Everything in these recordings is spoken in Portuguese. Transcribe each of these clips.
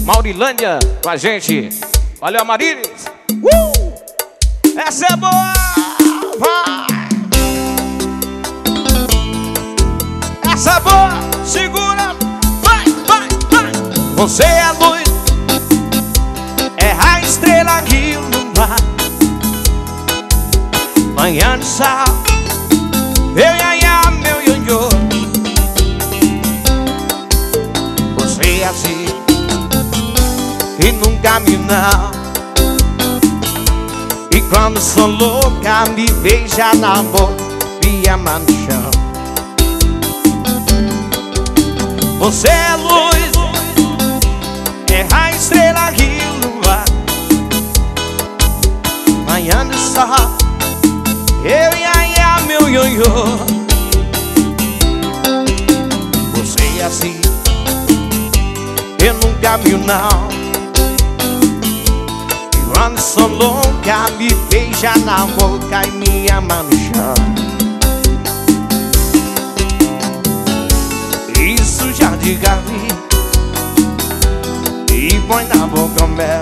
Maurilândia com a gente. Valeu, Amarilis. Essa é boa. Vai. Essa é boa. Segura. Vai, vai, vai. Você é luz, é a estrela que ilumina. Manhã de sal, eu ia, meu ionho. Você é assim e nunca me não. E quando sou louca, me beija na boca, me ama no chão. Você é luz, é a estrela que ilumina. Manhã de sol, eu ia, meu ionho. Você é assim, eu nunca me não. E quando sou louca, me beija na boca e me ama no chão. Isso já de gavi e põe na boca o mel.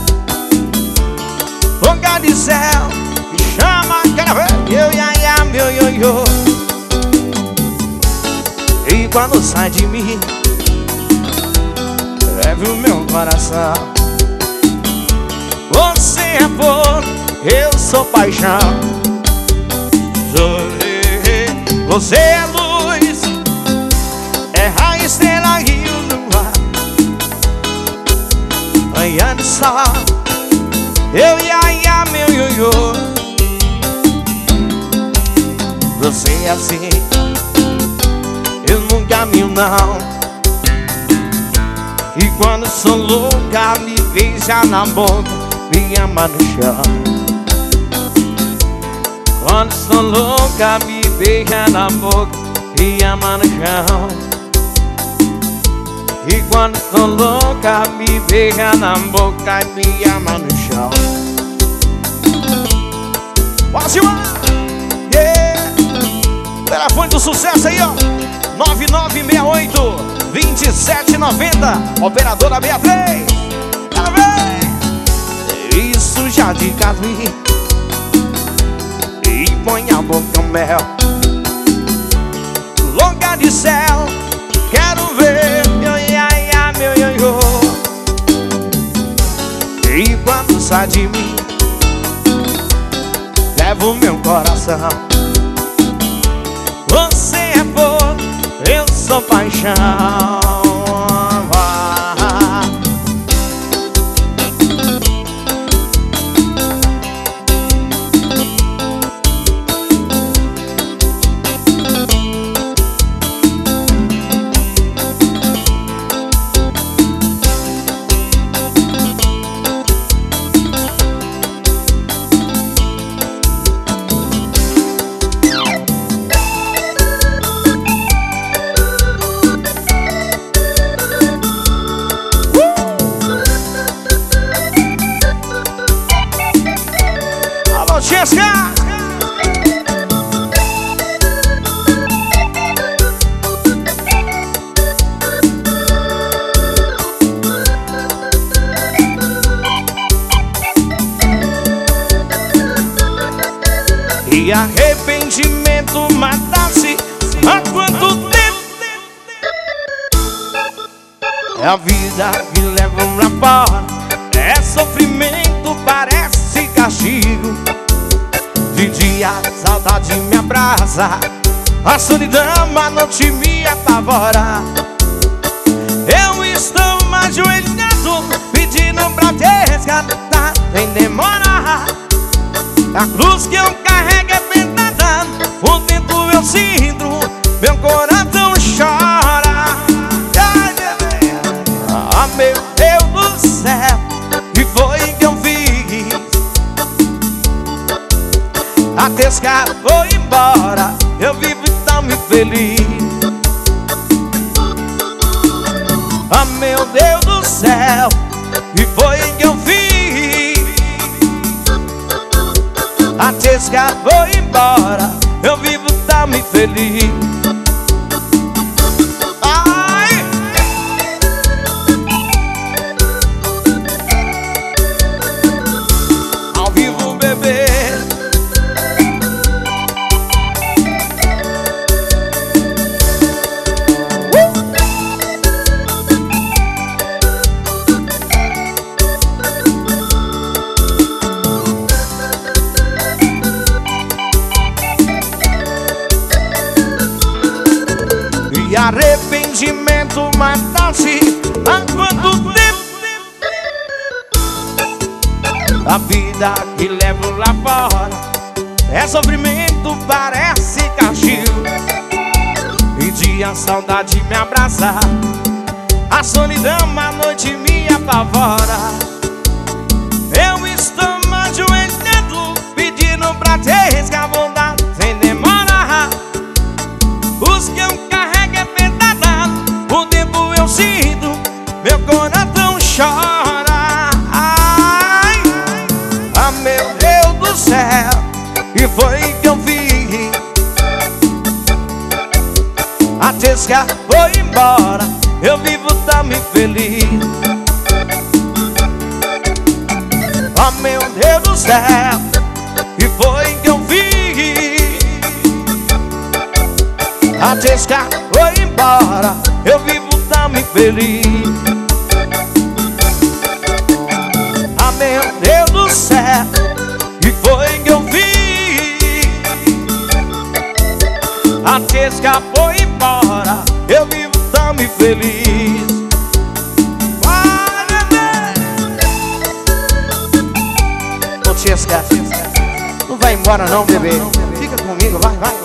Boca de céu, me chama, quero ver. Eu ia, meu ionho. E quando sai de mim, leve o meu coração. Você é fogo, eu sou paixão. Você é luz, é a estrela que ilumina. Manhã de sol, eu ia, meu ionho. Você é assim, eu nunca me não. E quando sou louca, me beija na boca, me ama no chão. Quando sou louca, me beija na boca, me ama no chão. E quando sou louca, me beija na boca e me ama no chão. Bora, Silvana! Yeah! Telefone do sucesso aí, ó. 9968-2790. Operadora 63. Quero ver. Isso já de casei e põe a boca no mel. Louca de céu, quero ver. Eu ia, meu ionho. E quando sai de mim, levo o meu coração. Você é fogo, eu sou paixão. E arrependimento matasse há quanto tempo? É a vida que leva pra fora, é sofrimento, parece castigo. De dia a saudade me abraça, a solidão à noite me apavora. Eu estou ajoelhado, pedindo pra te resgatar, sem demorar. A cruz que eu carrego é pesada, por dentro eu sinto, meu coração chora. Ah, meu Deus do céu, que foi que eu fiz? Até esse cara foi embora, eu vivo tão infeliz. Ah, meu Deus do céu, que foi que eu fiz? A Tesca foi embora, eu vivo tão infeliz. Ai! quanto matasse. Há quanto tempo a vida que levo lá fora é sofrimento, parece castigo. E dia a saudade me abraça, a solidão à noite me apavora. Eu estou me ajoelhando, pedindo pra te resgatar sem demora. Os que eu carrego é pedrada, o tempo eu sinto, meu coração chora. Ai, ah, meu Deus do céu, e foi que eu vi. A Tesca foi embora, eu vivo tão infeliz. Oh, meu Deus do céu, e foi que eu vi. A Tesca foi embora, eu vivo tão infeliz. Ah, meu Deus do céu, e foi que eu vi. A Tesca foi embora, eu vivo tão infeliz. Ô Tesca, não vai embora não, bebê. Fica comigo, vai, vai.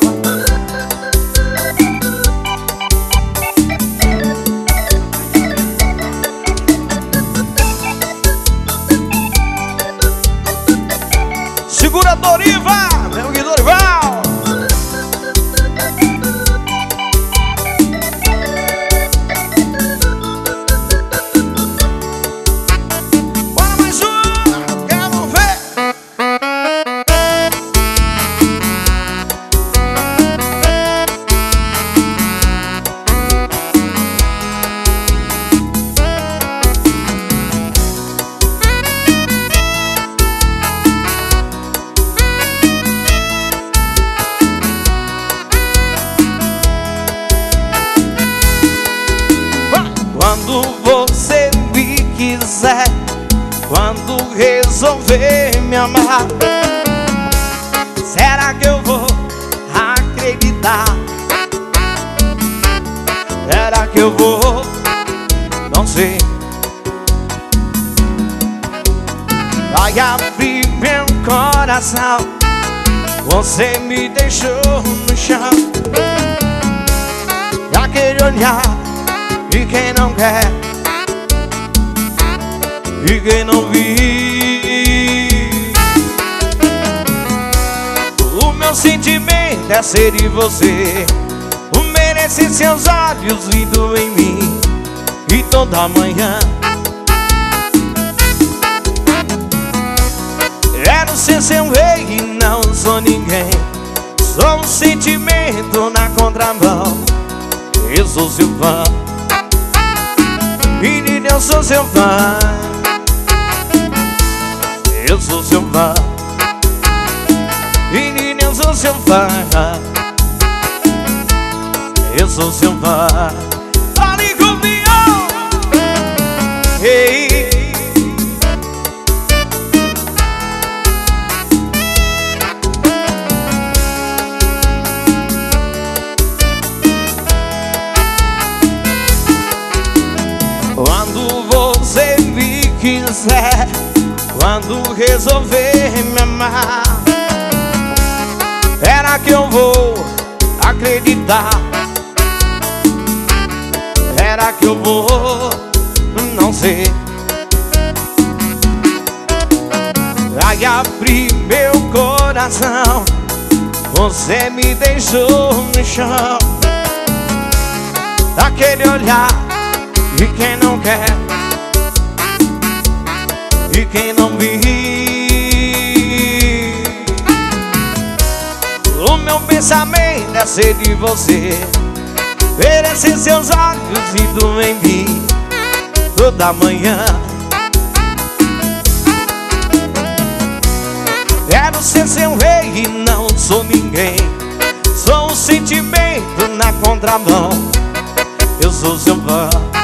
Segura Dorival, meu Gui Dorival. Bora mais um, quero ver. Quando você me quiser, quando resolver me amar, será que eu vou acreditar? Será que eu vou? Não sei. Vai abrir meu coração, você me deixou no chão. E aquele olhar de quem não quer, de quem não vive. O meu sentimento é ser de você, merece seus olhos lindo em mim. E toda manhã quero ser seu rei e não sou ninguém. Sou um sentimento na contramão, eu sou seu fã. Menina, eu sou seu fã, eu sou seu fã. Menina, eu sou seu fã, eu sou seu fã. Fale comigo, hey. Quando você me quiser, quando resolver me amar, será que eu vou acreditar? Será que eu vou? Não sei. Vai abrir meu coração, você me deixou no chão. Daquele olhar de quem não quer, de quem não vive. O meu pensamento é ser de você, merecer seus olhos indo em mim toda manhã. Quero ser seu rei e não sou ninguém. Sou um sentimento na contramão, eu sou seu fã.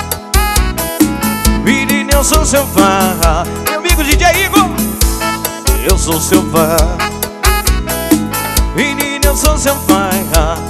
Menina, eu sou seu fã. Meu amigo DJ Igor, eu sou seu fã. Menina, eu sou seu fã.